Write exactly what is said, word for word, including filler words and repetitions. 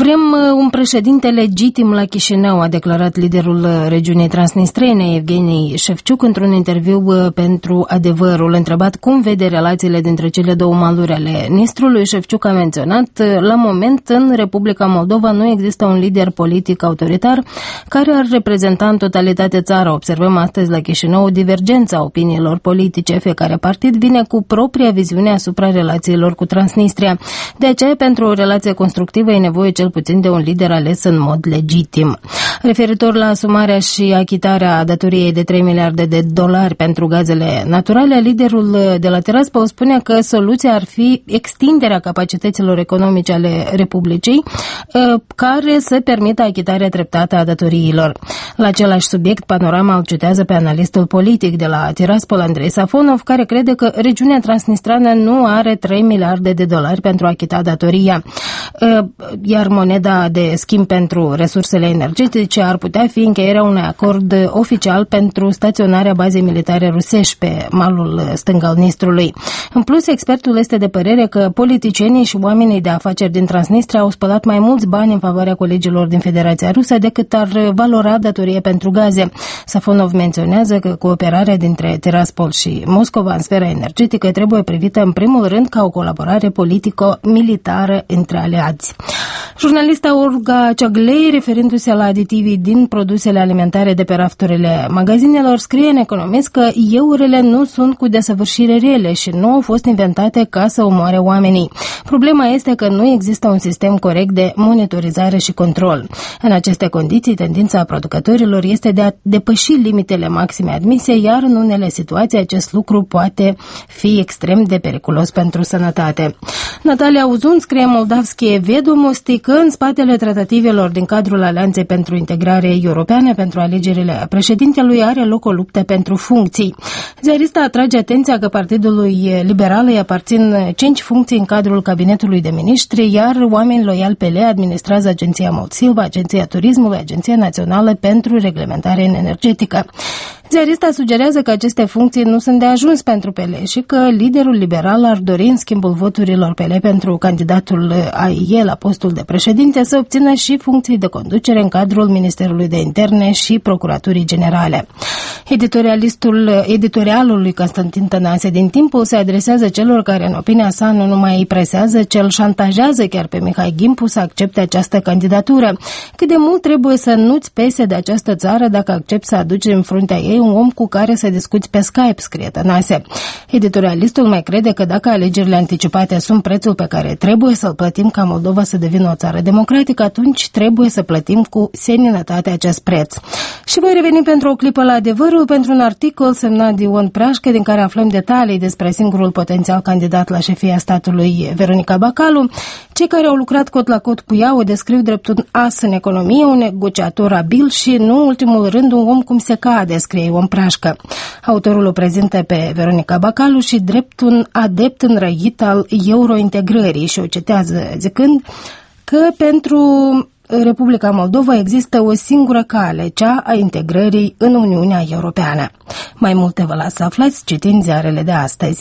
Vrem un președinte legitim la Chișinău, a declarat liderul regiunii transnistrene, Evgeni Șefciuc, într-un interviu pentru Adevărul. Întrebat cum vede relațiile dintre cele două maluri ale Nistrului, Șefciuc a menționat: la moment, în Republica Moldova nu există un lider politic autoritar care ar reprezenta în totalitate țara. Observăm astăzi la Chișinău o divergență a opiniilor politice. Fiecare partid vine cu propria viziune asupra relațiilor cu Transnistria. De aceea, pentru o relație constructivă e nevoie cel puțin de un lider ales în mod legitim. Referitor la asumarea și achitarea datoriei de trei miliarde de dolari pentru gazele naturale, liderul de la Tiraspol spune că soluția ar fi extinderea capacităților economice ale Republicii, care să permită achitarea treptată a datoriilor. La același subiect, Panorama îl citează pe analistul politic de la Tiraspol, Andrei Safonov, care crede că regiunea transnistrană nu are trei miliarde de dolari pentru a achita datoria, iar moneda de schimb pentru resursele energetice ar putea fi încheierea unui acord oficial pentru staționarea bazei militare rusești pe malul stâng al Nistrului. În plus, expertul este de părere că politicienii și oamenii de afaceri din Transnistria au spălat mai mulți bani în favoarea colegilor din Federația Rusă decât ar valora datorie pentru gaze. Safonov menționează că cooperarea dintre Tiraspol și Moscova în sfera energetică trebuie privită în primul rând ca o colaborare politico-militară între aliați. Jurnalista Olga Ceaglei, referindu-se la aditivii din produsele alimentare de pe rafturile magazinelor, scrie în Economist că eurile nu sunt cu desăvârșire rele și nu au fost inventate ca să omoare oamenii. Problema este că nu există un sistem corect de monitorizare și control. În aceste condiții, tendința producătorilor este de a depăși limitele maxime admise, iar în unele situații acest lucru poate fi extrem de periculos pentru sănătate. Natalia Uzun scrie Moldavskie Vedomosti că în spatele tratativelor din cadrul Alianței pentru Integrare Europeană pentru alegerile președintelui are loc o luptă pentru funcții. Ziarista atrage atenția că Partidului Liberal îi aparțin cinci funcții în cadrul cabinetului de miniștri, iar oameni loiali pe ele administrează Agenția Moldsilva, Agenția Turismului, Agenția Națională pentru Reglementare Energetică. Ziarista sugerează că aceste funcții nu sunt de ajuns pentru P L și că liderul liberal ar dori, în schimbul voturilor P L pentru candidatul A I E la postul de președinte, să obțină și funcții de conducere în cadrul Ministerului de Interne și Procuraturii Generale. Editorialistul editorialul lui Constantin Tănase din Timpul se adresează celor care, în opinia sa, nu numai îi presează, ci îl șantajează chiar pe Mihai Gimpu să accepte această candidatură. Cât de mult trebuie să nu-ți pese de această țară dacă accepti să aduci în fruntea ei un om cu care să discuți pe Skype, scrie Tănase. Editorialistul mai crede că dacă alegerile anticipate sunt prețul pe care trebuie să-l plătim ca Moldova să devină o țară democratică, atunci trebuie să plătim cu seninătate acest preț. Și voi reveni pentru o clipă la Adevărul, pentru un articol semnat de Ion Prașcă, din care aflăm detalii despre singurul potențial candidat la șefia statului, Veronica Bacalu. Cei care au lucrat cot la cot cu ea o descriu drept un as în economie, un negociator abil și, nu în ultimul rând, un om cum se cade, scrie Ion Prașcă. Autorul o prezintă pe Veronica Bacalu și drept un adept înrăit al eurointegrării și o citează zicând că pentru Republica Moldova există o singură cale, cea a integrării în Uniunea Europeană. Mai multe vă las să aflați citind ziarele de astăzi.